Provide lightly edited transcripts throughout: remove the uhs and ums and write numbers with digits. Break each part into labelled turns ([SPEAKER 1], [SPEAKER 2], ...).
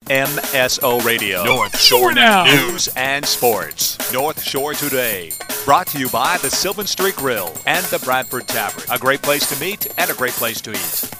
[SPEAKER 1] MSO Radio.
[SPEAKER 2] North Shore Now.
[SPEAKER 1] News and sports. North Shore Today. Brought to you by the Sylvan Street Grill and the Bradford Tavern. A great place to meet and a great place to eat.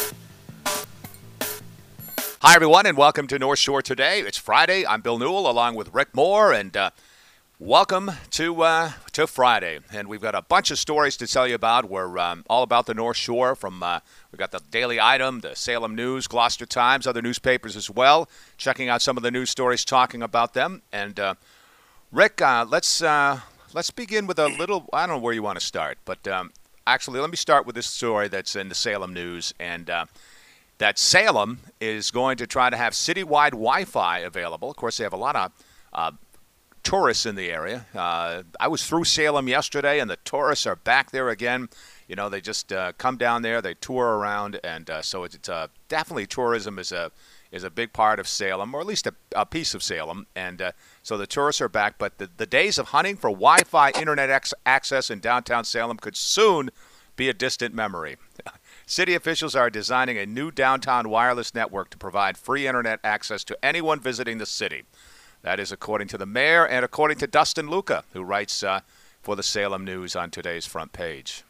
[SPEAKER 1] Hi, everyone, and welcome to North Shore Today. It's Friday. I'm Bill Newell along with Rick Moore, and welcome to Friday. And we've got a bunch of stories to tell you about. We're all about the North Shore. We've got the Daily Item, the Salem News, Gloucester Times, other newspapers as well. Checking out some of the news stories, talking about them. And Rick, let's begin with a little. I don't know where you want to start, but actually, let me start with this story that's in the Salem News, and that Salem is going to try to have citywide Wi-Fi available. Of course, they have a lot of tourists in the area. I was through Salem yesterday, and the tourists are back there again. You know, they just come down there, they tour around, and so it's definitely tourism is a big part of Salem, or at least a piece of Salem. And so the tourists are back, but the days of hunting for Wi-Fi internet access in downtown Salem could soon be a distant memory. City officials are designing a new downtown wireless network to provide free internet access to anyone visiting the city. That is according to the mayor and according to Dustin Luca, who writes for the Salem News on today's front page.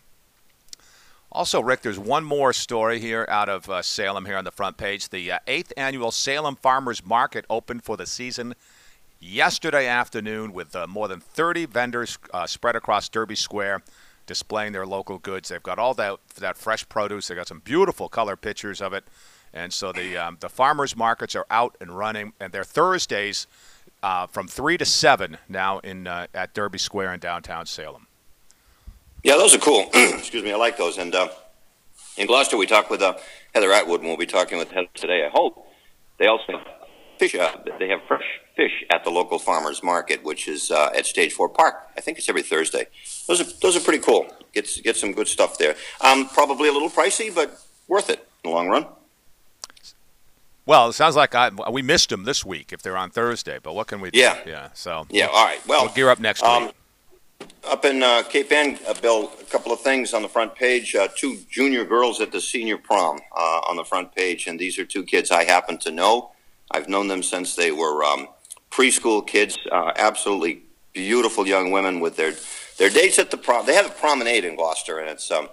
[SPEAKER 1] Also, Rick, there's one more story here out of Salem here on the front page. The 8th annual Salem Farmers Market opened for the season yesterday afternoon with more than 30 vendors spread across Derby Square displaying their local goods. They've got all that fresh produce. They've got some beautiful color pictures of it. And so the farmers markets are out and running, and they're Thursdays from 3 to 7 now at Derby Square in downtown Salem.
[SPEAKER 3] Yeah, those are cool. Excuse me, I like those. And in Gloucester, we talked with Heather Atwood, and we'll be talking with Heather today, I hope. They also have fish. They have fresh fish at the local farmers market, which is at Stage 4 Park. I think it's every Thursday. Those are pretty cool. Get some good stuff there. Probably a little pricey, but worth it in the long run.
[SPEAKER 1] Well, it sounds like we missed them this week if they're on Thursday, but what can we do?
[SPEAKER 3] Yeah.
[SPEAKER 1] So
[SPEAKER 3] all right. Well,
[SPEAKER 1] we'll gear up next week.
[SPEAKER 3] Up in Cape Ann, Bill, a couple of things on the front page. 2 junior girls at the senior prom on the front page, and these are 2 kids I happen to know. I've known them since they were preschool kids, absolutely beautiful young women with their dates at the prom. They have a promenade in Gloucester, and it's I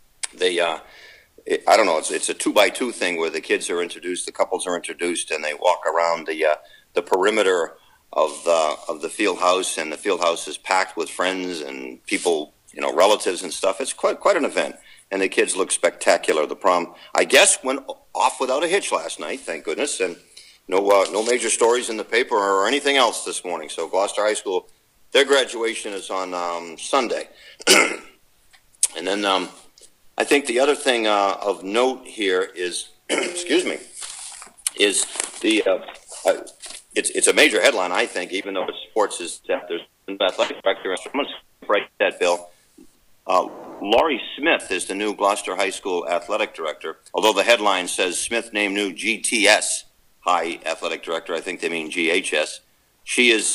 [SPEAKER 3] don't know, it's a 2x2 thing where the kids are introduced, the couples are introduced, and they walk around the perimeter of the field house, and the field house is packed with friends and people, relatives and stuff. It's quite an event, and the kids look spectacular. The prom, I guess, went off without a hitch last night, thank goodness, and no major stories in the paper or anything else this morning. So Gloucester High School, their graduation is on Sunday. And then I think the other thing of note here is, excuse me, is the it's a major headline, I think, even though it's sports, is that there's an athletic director. I'm going to write that, Bill. Laurie Smith is the new Gloucester High School athletic director. Although the headline says Smith named new GTS High athletic director, I think they mean GHS. She is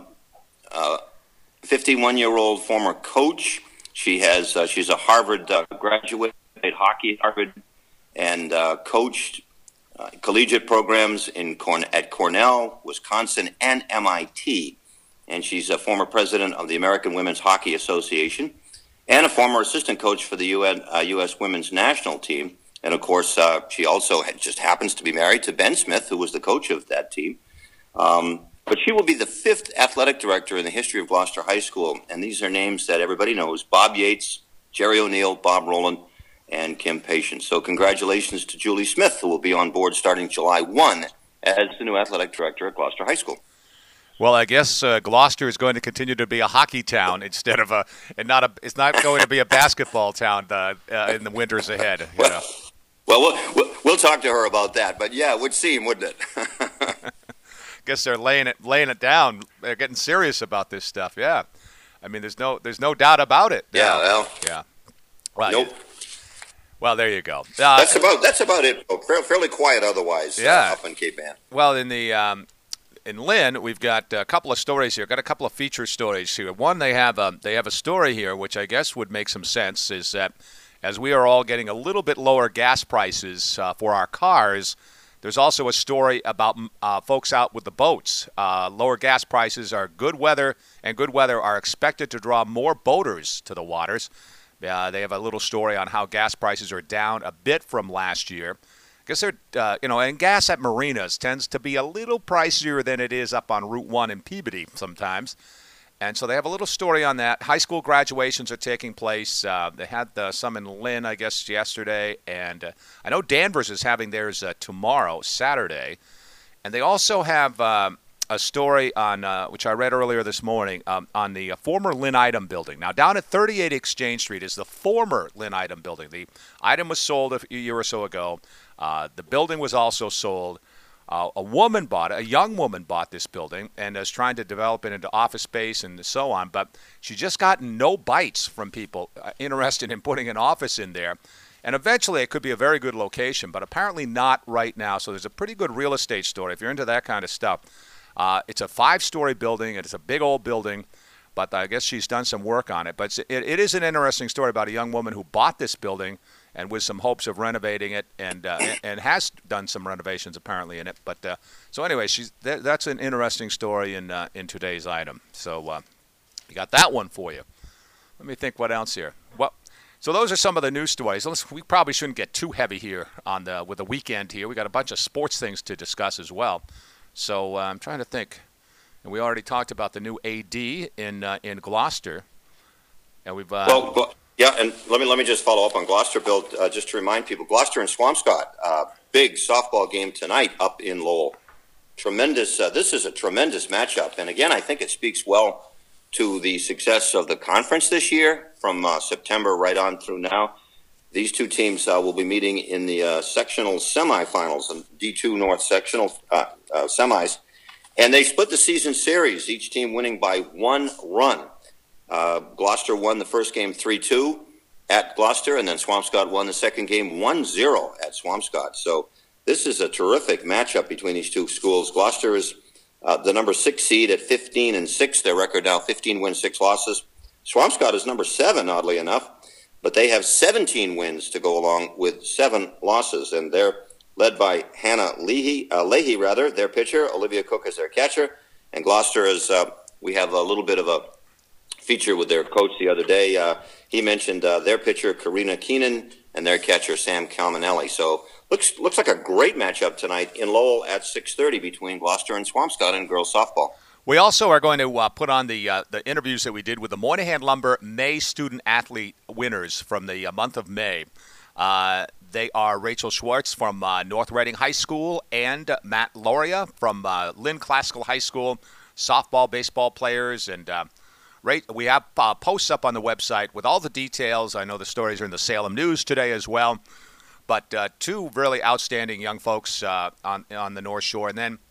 [SPEAKER 3] 51-year-old former coach. She's a Harvard graduate, played hockey at Harvard, and coached collegiate programs at Cornell, Wisconsin, and MIT. And she's a former president of the American Women's Hockey Association and a former assistant coach for the U.S. Women's National Team. And, of course, she also just happens to be married to Ben Smith, who was the coach of that team. But she will be the 5th athletic director in the history of Gloucester High School. And these are names that everybody knows: Bob Yates, Jerry O'Neill, Bob Rowland, and Kim Patience. So congratulations to Julie Smith, who will be on board starting July 1 as the new athletic director at Gloucester High School.
[SPEAKER 1] Well, I guess Gloucester is going to continue to be a hockey town instead of it's not going to be a basketball town in the winters ahead.
[SPEAKER 3] Well, we'll talk to her about that. But yeah, it would seem, wouldn't it?
[SPEAKER 1] Guess they're laying it down. They're getting serious about this stuff. Yeah, I mean, there's no doubt about it.
[SPEAKER 3] Yeah, well,
[SPEAKER 1] yeah. Well,
[SPEAKER 3] nope.
[SPEAKER 1] Well, there you go.
[SPEAKER 3] That's about it. Fairly quiet otherwise. Up in Cape Ann.
[SPEAKER 1] Well, in Lynn, we've got a couple of stories here. Got a couple of feature stories here. One, they have a story here, which I guess would make some sense, is that as we are all getting a little bit lower gas prices for our cars, There's also a story about folks out with the boats. Lower gas prices are good weather, and good weather are expected to draw more boaters to the waters. They have a little story on how gas prices are down a bit from last year. I guess they're, and gas at marinas tends to be a little pricier than it is up on Route 1 in Peabody sometimes. And so they have a little story on that. High school graduations are taking place. They had some in Lynn, I guess, yesterday. And I know Danvers is having theirs tomorrow, Saturday. And they also have a story on, which I read earlier this morning, on the former Lynn Item building. Now, down at 38 Exchange Street is the former Lynn Item building. The item was sold a year or so ago. The building was also sold. A young woman bought this building and is trying to develop it into office space and so on, but she just got no bites from people interested in putting an office in there. And eventually it could be a very good location, but apparently not right now. So there's a pretty good real estate story if you're into that kind of stuff. It's a 5-story building, and it's a big old building, but I guess she's done some work on it. But it is an interesting story about a young woman who bought this building and with some hopes of renovating it, and has done some renovations apparently in it. But so anyway, that's an interesting story in today's item. So we got that one for you. Let me think what else here. Well, so those are some of the news stories. We probably shouldn't get too heavy here with the weekend here. We got a bunch of sports things to discuss as well. So I'm trying to think. And we already talked about the new AD in Gloucester, and we've
[SPEAKER 3] yeah, and let me just follow up on Gloucester, Bill, just to remind people, Gloucester and Swampscott, big softball game tonight up in Lowell. Tremendous. This is a tremendous matchup, and again, I think it speaks well to the success of the conference this year from September right on through now. These two teams will be meeting in the sectional semifinals, and D2 North sectional semis, and they split the season series, each team winning by 1 run. Gloucester won the first game 3-2 at Gloucester, and then Swampscott won the second game 1-0 at Swampscott. So this is a terrific matchup between these two schools. Gloucester is the number 6 seed at 15-6. Their record now 15 wins, 6 losses. Swampscott is number 7, oddly enough, but they have 17 wins to go along with 7 losses, and they're led by Hannah Leahy, their pitcher. Olivia Cook is their catcher, and Gloucester is. We have a little bit of a feature with their coach the other day. He mentioned their pitcher Karina Keenan and their catcher Sam Calmanelli. So looks like a great matchup tonight in Lowell at 6:30 between Gloucester and Swampscott in girls softball.
[SPEAKER 1] We also are going to put on the interviews that we did with the Moynihan Lumber May Student Athlete winners from the month of May. They are Rachel Schwartz from North Reading High School and Matt Loria from Lynn Classical High School, softball, baseball players, and we have posts up on the website with all the details. I know the stories are in the Salem News today as well. But 2 really outstanding young folks on the North Shore. And then,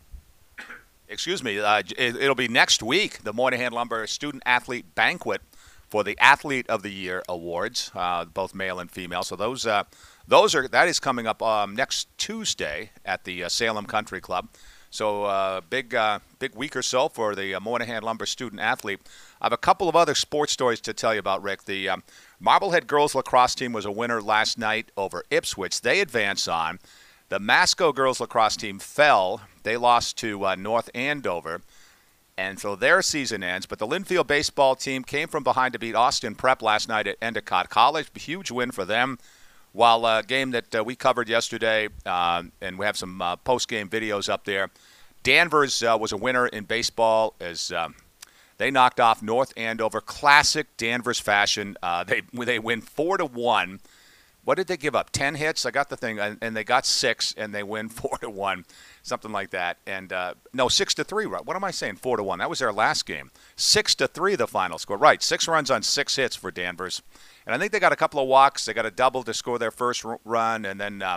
[SPEAKER 1] it'll be next week, the Moynihan Lumber Student Athlete Banquet for the Athlete of the Year Awards, both male and female. So that is coming up next Tuesday at the Salem Country Club. So big week or so for the Moynihan Lumber Student Athlete. I have a couple of other sports stories to tell you about, Rick. The Marblehead girls lacrosse team was a winner last night over Ipswich. They advance on. The Masco girls lacrosse team fell. They lost to North Andover. And so their season ends. But the Linfield baseball team came from behind to beat Austin Prep last night at Endicott College. A huge win for them. While a game that we covered yesterday, and we have some post-game videos up there, Danvers was a winner in baseball as they knocked off North Andover. Classic Danvers fashion. They win 4-1. What did they give up? 10 hits? I got the thing, and they got 6, and they win 4-1, something like that. And no, 6-3. Right? What am I saying? 4-1. That was their last game. 6-3, the final score. Right, 6 runs on 6 hits for Danvers. And I think they got a couple of walks. They got a double to score their first run, and then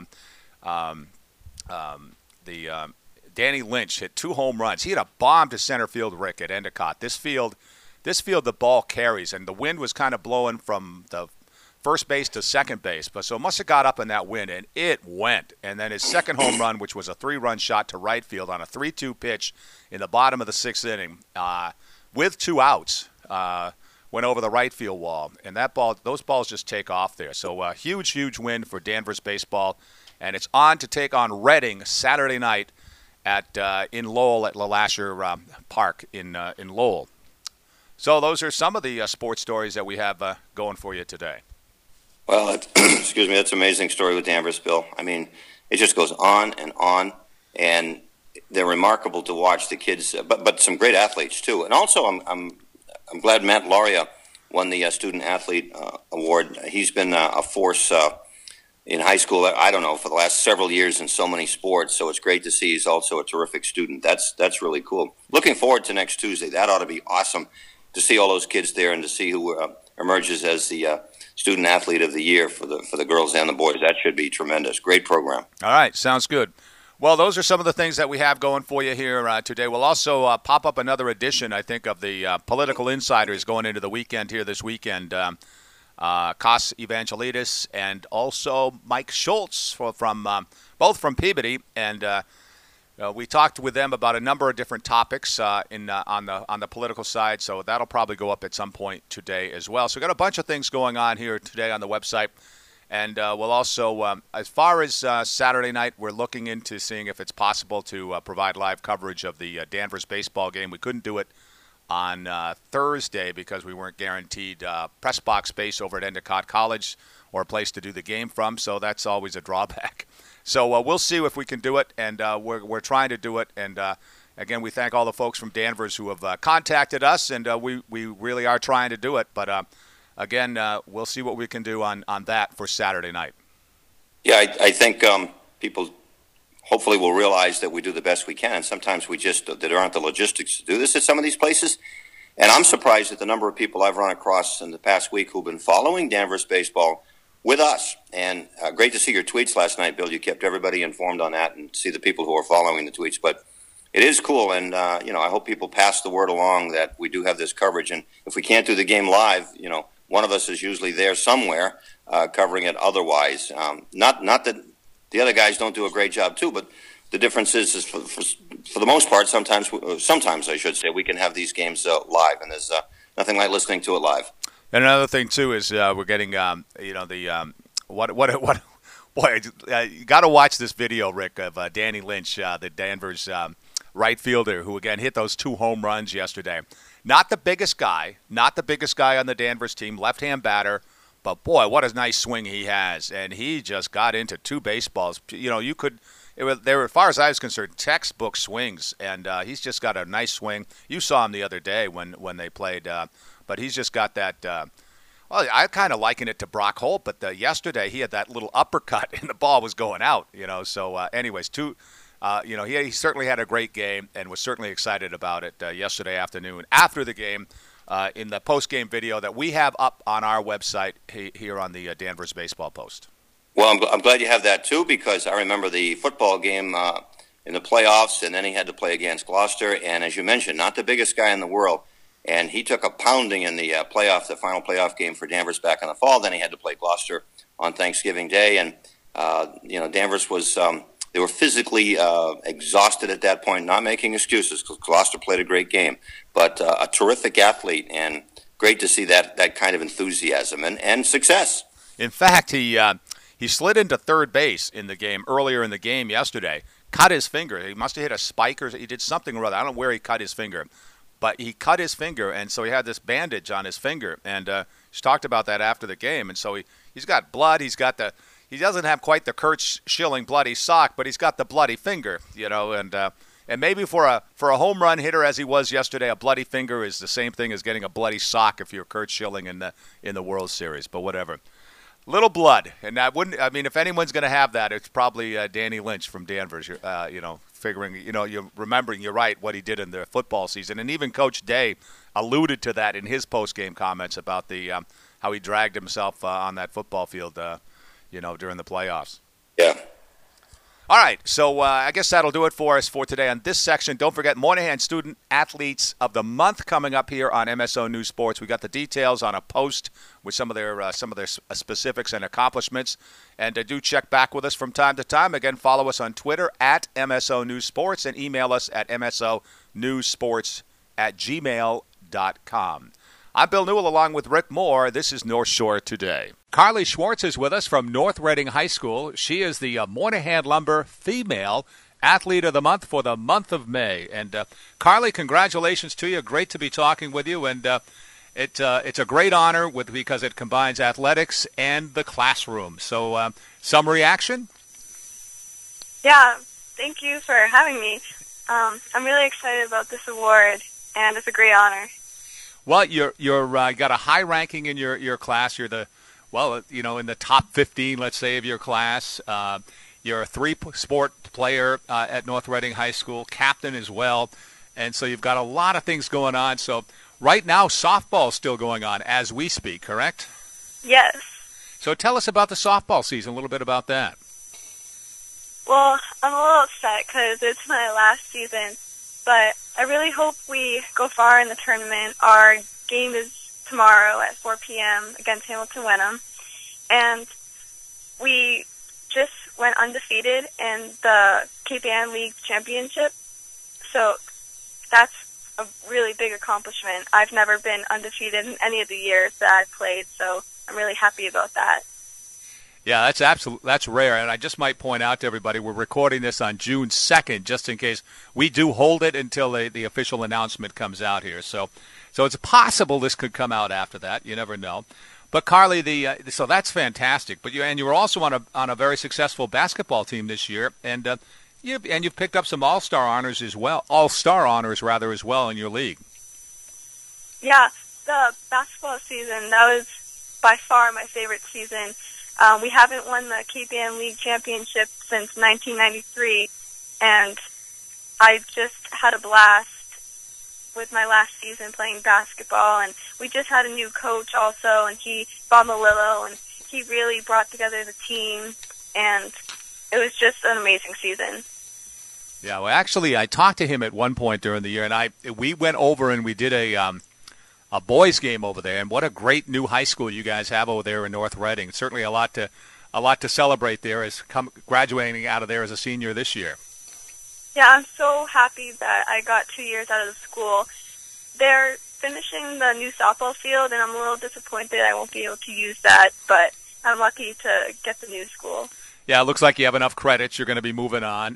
[SPEAKER 1] Danny Lynch hit 2 home runs. He had a bomb to center field, Rick, at Endicott. This field, the ball carries, and the wind was kind of blowing from the first base to second base. But so it must have got up in that wind, and it went. And then his second home run, which was a 3-run shot to right field on a 3-2 pitch in the bottom of the 6th inning, with 2 outs. Went over the right field wall, and those balls just take off there. So a huge win for Danvers baseball, and it's on to take on Reading Saturday night at in Lowell at LeLacheur Park in Lowell. So those are some of the sports stories that we have going for you today.
[SPEAKER 3] Well, excuse me, that's an amazing story with Danvers, Bill. I mean, it just goes on, and they're remarkable to watch, the kids, but some great athletes too. And also, I'm glad Matt Lauria won the Student Athlete Award. He's been a force in high school, I don't know, for the last several years in so many sports. So it's great to see he's also a terrific student. That's really cool. Looking forward to next Tuesday. That ought to be awesome to see all those kids there and to see who emerges as the Student Athlete of the Year for the girls and the boys. That should be tremendous. Great program.
[SPEAKER 1] All right, sounds good. Well, those are some of the things that we have going for you here today. We'll also pop up another edition, I think, of the Political Insiders going into the weekend here this weekend. Kos Evangelidis and also Mike Schultz from both from Peabody, and we talked with them about a number of different topics on the political side. So that'll probably go up at some point today as well. So we got a bunch of things going on here today on the website. And we'll also, as far as Saturday night, we're looking into seeing if it's possible to provide live coverage of the Danvers baseball game. We couldn't do it on Thursday because we weren't guaranteed press box space over at Endicott College or a place to do the game from, so that's always a drawback. So we'll see if we can do it, and we're trying to do it. And, again, we thank all the folks from Danvers who have contacted us, and we really are trying to do it. But again, we'll see what we can do on that for Saturday night.
[SPEAKER 3] Yeah, I think people hopefully will realize that we do the best we can. And sometimes there aren't the logistics to do this at some of these places. And I'm surprised at the number of people I've run across in the past week who've been following Danvers baseball with us. And great to see your tweets last night, Bill. You kept everybody informed on that and see the people who are following the tweets. But it is cool, and I hope people pass the word along that we do have this coverage. And if we can't do the game live, one of us is usually there somewhere covering it otherwise. Not that the other guys don't do a great job too, but the difference is for the most part, sometimes I should say, we can have these games live, and there's nothing like listening to it live.
[SPEAKER 1] And another thing too is we're getting boy, you got to watch this video, Rick, of Danny Lynch, the Danvers right fielder, who again hit those 2 home runs yesterday. Not the biggest guy on the Danvers team, left-hand batter, but boy, what a nice swing he has. And he just got into 2 baseballs. They were, as far as I was concerned, textbook swings, and he's just got a nice swing. You saw him the other day when they played, but he's just got that. Well, I kind of liken it to Brock Holt, but yesterday he had that little uppercut and the ball was going out. So anyways, he certainly had a great game and was certainly excited about it yesterday afternoon after the game in the post-game video that we have up on our website here on the Danvers Baseball Post.
[SPEAKER 3] Well, I'm glad you have that too, because I remember the football game in the playoffs, and then he had to play against Gloucester, and as you mentioned, not the biggest guy in the world, and he took a pounding in the final playoff game for Danvers back in the fall. Then he had to play Gloucester on Thanksgiving Day, and Danvers was they were physically exhausted at that point, not making excuses because Gloucester played a great game, but a terrific athlete, and great to see that kind of enthusiasm and success.
[SPEAKER 1] In fact, he slid into third base in the game earlier in the game yesterday, cut his finger. He must have hit a spike or he did something or other. I don't know where he cut his finger, but he cut his finger, and so he had this bandage on his finger, and he talked about that after the game. And so he's got blood. He doesn't have quite the Kurt Schilling bloody sock, but he's got the bloody finger, and maybe for a home run hitter as he was yesterday, a bloody finger is the same thing as getting a bloody sock if you're Kurt Schilling in the World Series. But whatever, little blood, and if anyone's going to have that, it's probably Danny Lynch from Danvers. Figuring, you're remembering, you're right, what he did in the football season, and even Coach Day alluded to that in his post-game comments about the how he dragged himself on that football field. During the playoffs.
[SPEAKER 3] Yeah.
[SPEAKER 1] All right, so I guess that'll do it for us for today on this section. Don't forget Moynihan Student Athletes of the Month coming up here on MSO News Sports. We got the details on a post with some of their specifics and accomplishments, and do check back with us from time to time. Again, follow us on Twitter at MSO News Sports and email us at msonewsports@gmail.com. I'm Bill Newell along with Rick Moore. This is North Shore Today. Carly Schwartz is with us from North Reading High School. She is the Moynihan Lumber Female Athlete of the Month for the month of May. And Carly, congratulations to you. Great to be talking with you. And it's a great honor because it combines athletics and the classroom. So some reaction?
[SPEAKER 2] Yeah, thank you for having me. I'm really excited about this award, and it's a great honor.
[SPEAKER 1] Well, you're got a high ranking in your class. You're in the top 15, let's say, of your class. You're a three-sport player at North Reading High School, captain as well, and so you've got a lot of things going on. So right now, softball is still going on as we speak, correct?
[SPEAKER 2] Yes.
[SPEAKER 1] So tell us about the softball season, a little bit about that.
[SPEAKER 2] Well, I'm a little upset because it's my last season, but I really hope we go far in the tournament. Our game is tomorrow at 4 p.m. against Hamilton Wenham, and we just went undefeated in the Cape Ann League Championship, so that's a really big accomplishment. I've never been undefeated in any of the years that I've played, so I'm really happy about that.
[SPEAKER 1] Yeah, that's rare, and I just might point out to everybody, we're recording this on June 2nd, just in case we do hold it until the official announcement comes out here. So it's possible this could come out after that. You never know. But Carly, so that's fantastic. But you were also on a very successful basketball team this year, and you've picked up some all-star honors as well, as well in your league.
[SPEAKER 2] Yeah, the basketball season, that was by far my favorite season. We haven't won the Cape Ann League Championship since 1993, and I just had a blast with my last season playing basketball, and we just had a new coach also, and Bob Malillo, and he really brought together the team, and it was just an amazing season.
[SPEAKER 1] Yeah, well, actually, I talked to him at one point during the year, and we went over and we did a boys' game over there, and what a great new high school you guys have over there in North Reading. Certainly a lot to celebrate there as graduating out of there as a senior this year.
[SPEAKER 2] Yeah, I'm so happy that I got 2 years out of the school. They're finishing the new softball field, and I'm a little disappointed I won't be able to use that, but I'm lucky to get the new school.
[SPEAKER 1] Yeah, it looks like you have enough credits. You're going to be moving on,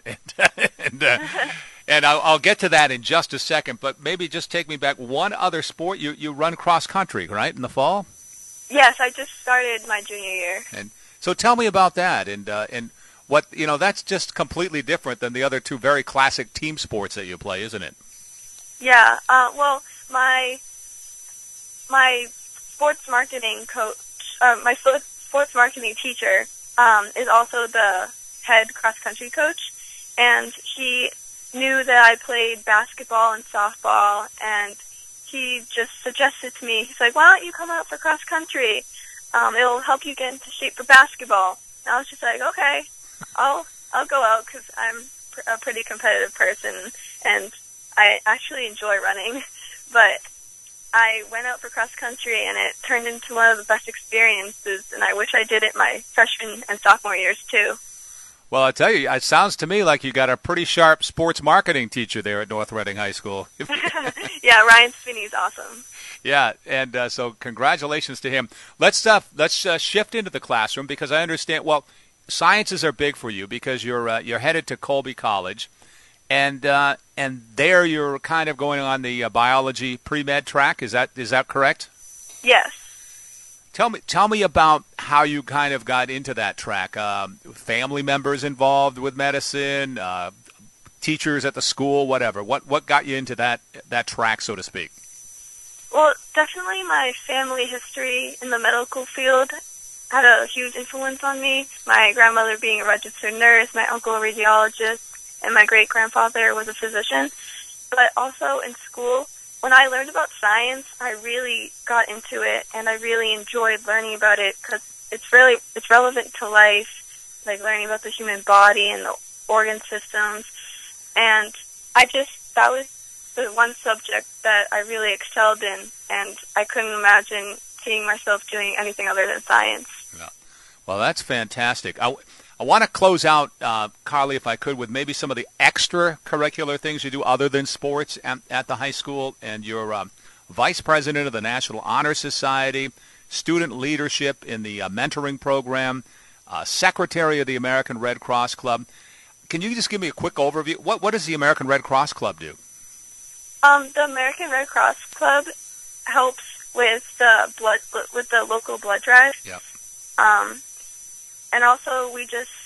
[SPEAKER 1] and I'll get to that in just a second, but maybe just take me back. One other sport, you run cross country, right, in the fall?
[SPEAKER 2] Yes, I just started my junior year.
[SPEAKER 1] And so tell me about that, and what, that's just completely different than the other two very classic team sports that you play, isn't it?
[SPEAKER 2] Yeah, well, my sports marketing coach, my sports marketing teacher is also the head cross country coach, and he knew that I played basketball and softball, and he just suggested to me, he's like, why don't you come out for cross country? It'll help you get into shape for basketball. And I was just like, okay, I'll go out because I'm a pretty competitive person, and I actually enjoy running. But I went out for cross country, and it turned into one of the best experiences, and I wish I did it my freshman and sophomore years too.
[SPEAKER 1] Well, I tell you, it sounds to me like you got a pretty sharp sports marketing teacher there at North Reading High School.
[SPEAKER 2] Yeah, Ryan Spinney's awesome.
[SPEAKER 1] Yeah, and so congratulations to him. Let's shift into the classroom because I understand. Well, sciences are big for you because you're headed to Colby College, and there you're kind of going on the biology pre-med track. Is that correct?
[SPEAKER 2] Yes.
[SPEAKER 1] Tell me about how you kind of got into that track. Family members involved with medicine, teachers at the school, whatever. What got you into that track, so to speak?
[SPEAKER 2] Well, definitely my family history in the medical field had a huge influence on me. My grandmother being a registered nurse, my uncle a radiologist, and my great-grandfather was a physician. But also in school, when I learned about science, I really got into it, and I really enjoyed learning about it because it's relevant to life, like learning about the human body and the organ systems. And that was the one subject that I really excelled in, and I couldn't imagine seeing myself doing anything other than science.
[SPEAKER 1] Yeah. Well, that's fantastic. I want to close out, Carly, if I could, with maybe some of the extracurricular things you do other than sports at the high school, and your Vice President of the National Honor Society, Student Leadership in the Mentoring Program, Secretary of the American Red Cross Club. Can you just give me a quick overview? What does the American Red Cross Club do?
[SPEAKER 2] The American Red Cross Club helps with the local blood drive.
[SPEAKER 1] Yep.
[SPEAKER 2] And also we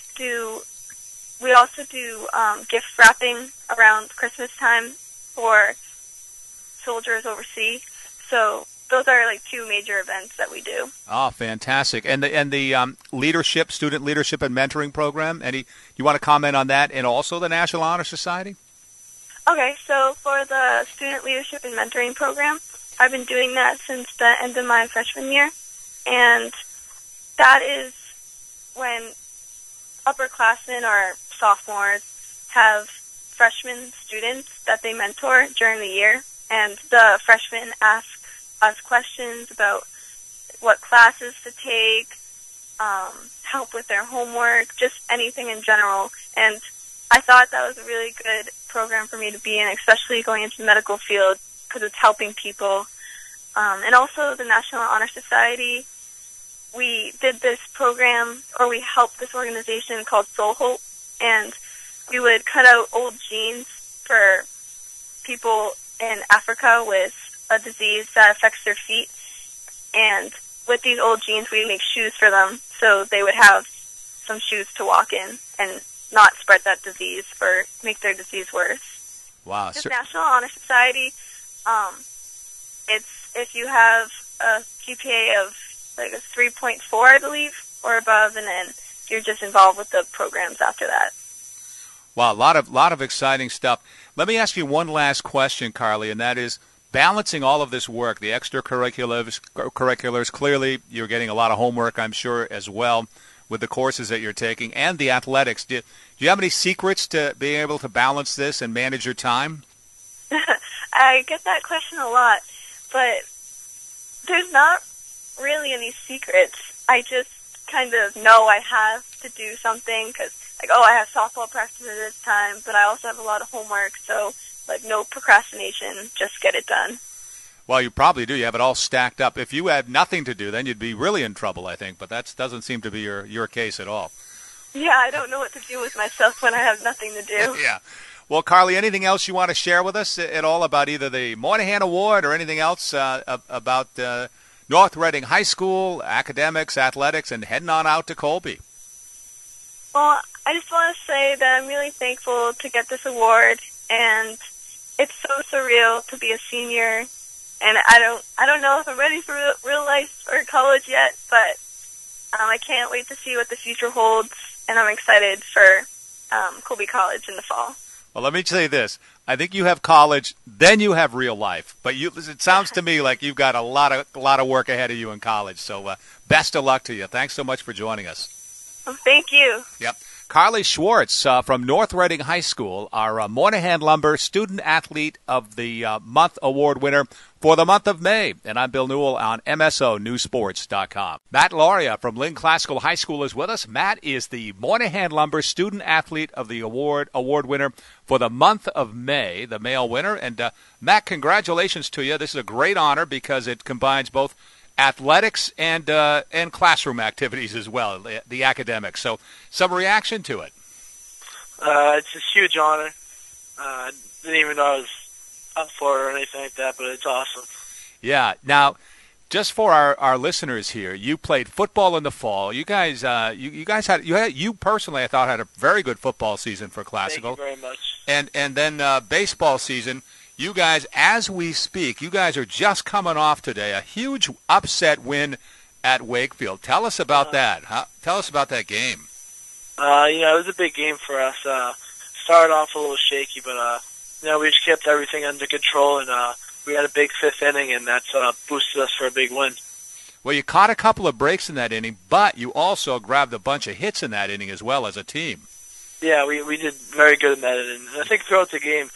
[SPEAKER 2] also do gift wrapping around Christmas time for soldiers overseas. So those are like two major events that we do.
[SPEAKER 1] Oh, fantastic! And the leadership, student leadership and mentoring program. You want to comment on that, and also the National Honor Society?
[SPEAKER 2] Okay, so for the student leadership and mentoring program, I've been doing that since the end of my freshman year, and that is when upperclassmen or sophomores have freshman students that they mentor during the year, and the freshmen ask us questions about what classes to take, help with their homework, just anything in general. And I thought that was a really good program for me to be in, especially going into the medical field, because it's helping people. And also the National Honor Society, we did this program, or we helped this organization called Soul Hope, and we would cut out old jeans for people in Africa with a disease that affects their feet, and with these old jeans we make shoes for them so they would have some shoes to walk in and not spread that disease or make their disease worse.
[SPEAKER 1] Wow.
[SPEAKER 2] This National Honor Society, it's if you have a GPA of like a 3.4, I believe, or above, and then you're just involved with the programs after that.
[SPEAKER 1] Wow, a lot of exciting stuff. Let me ask you one last question, Carly, and that is, balancing all of this work, the extracurriculars, clearly you're getting a lot of homework, I'm sure, as well, with the courses that you're taking, and the athletics. Do you have any secrets to being able to balance this and manage your time?
[SPEAKER 2] I get that question a lot, but there's not really any secrets. I just kind of know I have to do something because, like, I have softball practice at this time, but I also have a lot of homework, so like no procrastination, just get it done.
[SPEAKER 1] Well, you probably do. You have it all stacked up. If you had nothing to do, then you'd be really in trouble, I think. But that doesn't seem to be your case at all.
[SPEAKER 2] Yeah, I don't know what to do with myself when I have nothing to do.
[SPEAKER 1] Yeah. Well, Carly, anything else you want to share with us at all about either the Moynihan Award or anything else about North Reading High School, academics, athletics, and heading on out to Colby?
[SPEAKER 2] Well, I just want to say that I'm really thankful to get this award, and it's so surreal to be a senior, and I don't know if I'm ready for real life or college yet, but I can't wait to see what the future holds, and I'm excited for Colby College in the fall.
[SPEAKER 1] Well, let me say this. I think you have college, then you have real life. But it sounds to me like you've got a lot of work ahead of you in college. So best of luck to you. Thanks so much for joining us.
[SPEAKER 2] Well, thank you.
[SPEAKER 1] Yep. Carly Schwartz from North Reading High School, our Moynihan Lumber Student Athlete of the Month Award winner for the month of May. And I'm Bill Newell on MSONewsports.com. Matt Lauria from Lynn Classical High School is with us. Matt is the Moynihan Lumber Student Athlete of the award winner for the month of May, the male winner. And Matt, congratulations to you. This is a great honor because it combines both athletics and classroom activities as well, the academics. So some reaction to it.
[SPEAKER 4] It's a huge honor. Didn't even know I was up for it or anything like that, but it's awesome.
[SPEAKER 1] Yeah. Now, just for our listeners here, you played football in the fall. You guys, you personally, I thought, had a very good football season for Classical.
[SPEAKER 4] Thank you very much.
[SPEAKER 1] And then baseball season. You guys, as we speak, you guys are just coming off today a huge upset win at Wakefield. Tell us about that. Tell us about that game.
[SPEAKER 4] It was a big game for us. Started off a little shaky, but we just kept everything under control, and we had a big fifth inning, and that's boosted us for a big win.
[SPEAKER 1] Well, you caught a couple of breaks in that inning, but you also grabbed a bunch of hits in that inning as well as a team.
[SPEAKER 4] Yeah, we did very good in that inning. And I think throughout the game,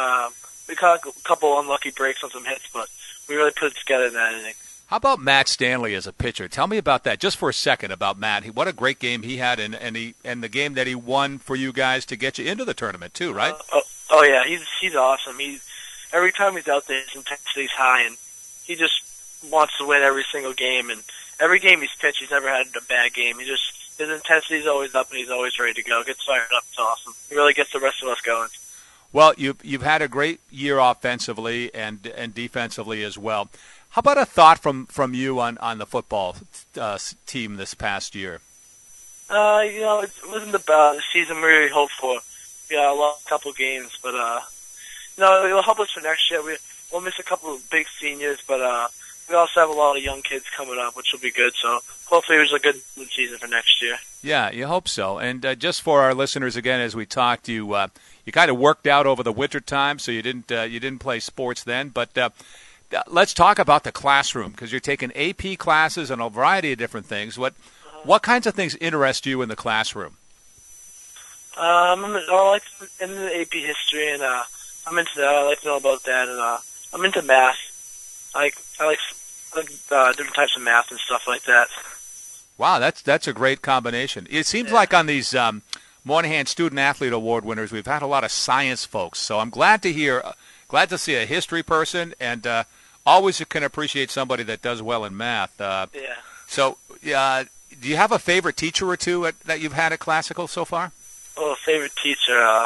[SPEAKER 4] we caught a couple unlucky breaks on some hits, but we really put it together in that inning.
[SPEAKER 1] How about Matt Stanley as a pitcher? Tell me about that, just for a second, about Matt. What a great game he had, and the game that he won for you guys to get you into the tournament too, right?
[SPEAKER 4] Oh yeah, he's awesome. Every time he's out there, his intensity's high, and he just wants to win every single game, and every game he's pitched, he's never had a bad game. His intensity is always up, and he's always ready to go. Gets fired up. It's awesome. He really gets the rest of us going.
[SPEAKER 1] Well, you've had a great year offensively and defensively as well. How about a thought from you on the football team this past year?
[SPEAKER 4] It wasn't the season we really hoped for. We lost a couple games, but it'll help us for next year. We'll miss a couple of big seniors, but we also have a lot of young kids coming up, which will be good. So hopefully it was a good season for next year. Yeah,
[SPEAKER 1] you hope so. And just for our listeners, again, as we talked, you kind of worked out over the winter time, so you didn't play sports then. But let's talk about the classroom, because you're taking AP classes and a variety of different things. What kinds of things interest you in the classroom?
[SPEAKER 4] I like in the AP history, and I'm into that. I like to know about that, and I'm into math. I like different types of math and stuff like that.
[SPEAKER 1] Wow, that's a great combination. It seems like on these Moynihan Student Athlete Award winners, we've had a lot of science folks. So I'm glad to see a history person, and always can appreciate somebody that does well in math. So, do you have a favorite teacher or two that you've had at Classical so far?
[SPEAKER 4] Oh, favorite teacher,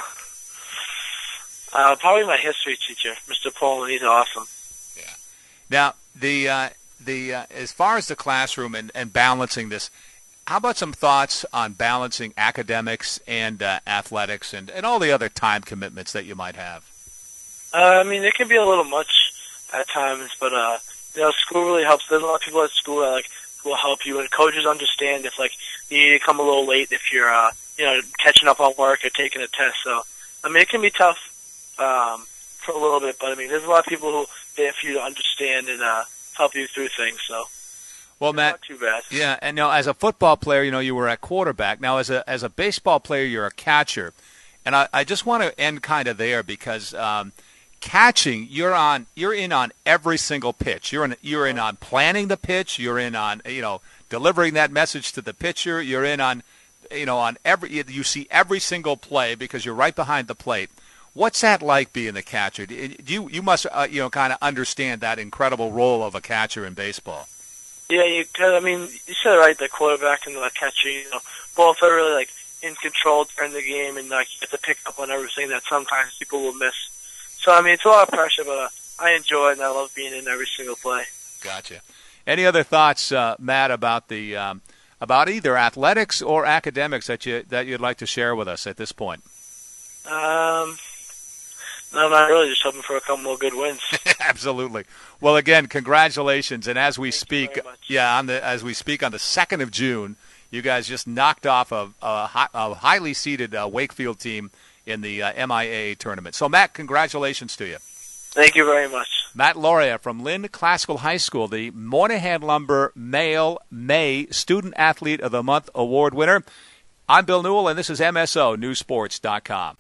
[SPEAKER 4] probably my history teacher, Mr. Pullman. He's awesome.
[SPEAKER 1] Yeah. Now, the as far as the classroom and balancing this, how about some thoughts on balancing academics and athletics and all the other time commitments that you might have?
[SPEAKER 4] It can be a little much at times, but school really helps. There's a lot of people at school that will help you, and coaches understand if you need to come a little late if you're catching up on work or taking a test. So it can be tough for a little bit, but there's a lot of people who there for you to understand and help you through things. So.
[SPEAKER 1] Well, Matt,
[SPEAKER 4] not too bad.
[SPEAKER 1] Yeah, and now as a football player, you were at quarterback. Now as a baseball player, you're a catcher, and I just want to end kind of there because catching, you're in on every single pitch. You're in on planning the pitch. You're in on delivering that message to the pitcher. You're in on on every. You see every single play because you're right behind the plate. What's that like being the catcher? You must kind of understand that incredible role of a catcher in baseball.
[SPEAKER 4] Yeah, you said it right. The quarterback and the catcher, both are really in control during the game, and you have to pick up on everything that sometimes people will miss. So it's a lot of pressure, but I enjoy it and I love being in every single play. Gotcha.
[SPEAKER 1] Any other thoughts, Matt, about the about either athletics or academics that you'd like to share with us at this point?
[SPEAKER 4] No, I'm not really, just hoping for a couple more good wins.
[SPEAKER 1] Absolutely. Well, again, congratulations. And as we speak, as we speak on the 2nd of June, you guys just knocked off a highly seeded Wakefield team in the MIAA tournament. So, Matt, congratulations to you.
[SPEAKER 4] Thank you very much.
[SPEAKER 1] Matt Loria from Lynn Classical High School, the Moynihan Lumber Male May Student Athlete of the Month Award winner. I'm Bill Newell, and this is MSO Newsports.com.